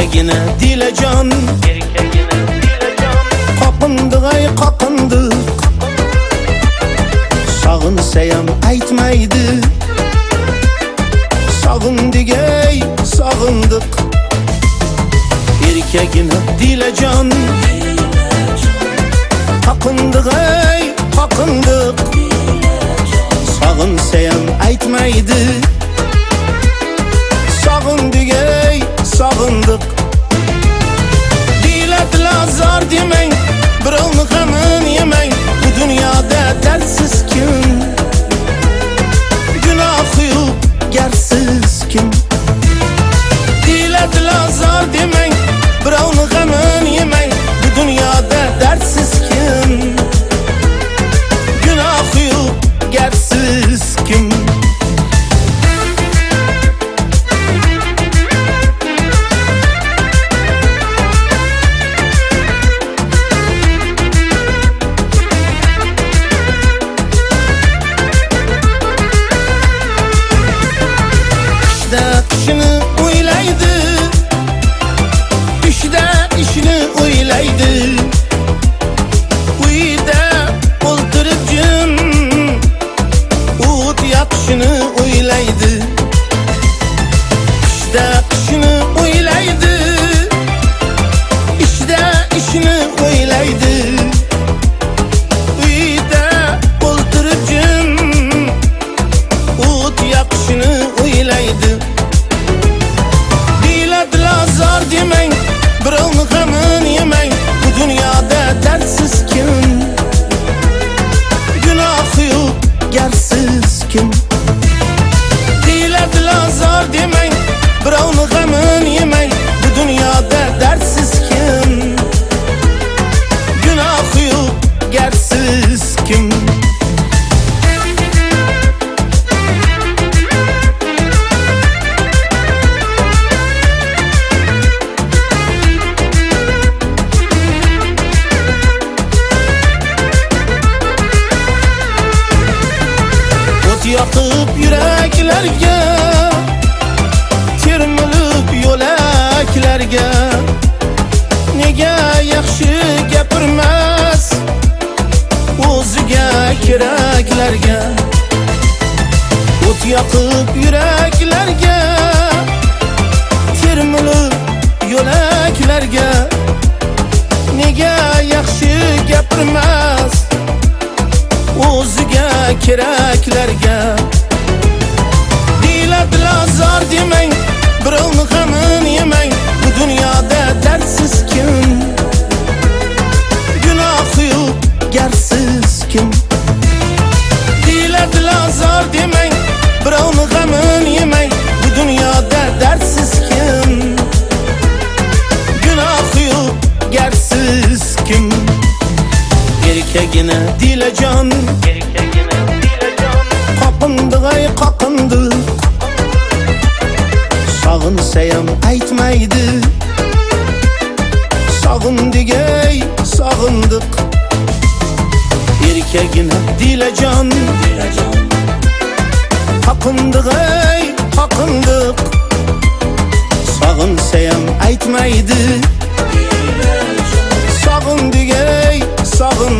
Erkegine dilecan, qoqindiq ay qoqindiq. Sog'insayam aytmaydi, sog'indik ey sog'indiq. Erkegine dilecan, qoqindiq ay qoqindiq. Sog'insayam aytmaydi, sog'indik ey sog'indiq. Dilatlar zor demang, birovni g'amini yemang. Bu dunyoda dardsiz kim, gunohi yo'q garsiz kim. Dilatlar zor demang, birovni g'amini yemang. Bu dunyoda dardsiz kim, gunohi yo'q garsiz kim. İşini o'ylaydi, ishni o'ylaydi. Uyda o'ltirib jim o't yoqishini o'ylaydi. Ishni o'ylaydi, ishni o'ylaydi. Uyda o'ltirib jim o't yoqishini o'ylaydi. Zor demang, birovni g'amini yemang. Bu dunyoda dardsiz kim, gunohi yo'q garsiz kim. Dilatlar zor demang, birovni g'amini yemang. Bu dunyoda dardsiz kim, gunohi yo'q garsiz kim. Yoqib yuraklarga, termilib yo'laklarga. Nega yaxshi gapirmas o'ziga keraklarga. O't yoqib yuraklarga, termilib yo'laklarga. Nega yaxshi gapirmas o'ziga keraklarga. Dilatlar zor demang, birovni g'amini yemang. Bu dunyoda dardsiz kim, gunohi yo'q garsiz kim. Dilatlar zor demang, birovni g'amini yemang. Bu dunyoda dardsiz kim, gunohi yo'q garsiz kim. Erkegine dilecan, qoqindiq ay qoqindiq. Sog'insayam aytmaydi, sog'indik ey sog'indiq. Erkegine dilecan, qoqindiq ay qoqindiq. Sog'insayam aytmaydi, sog'indik ey sog'indiq.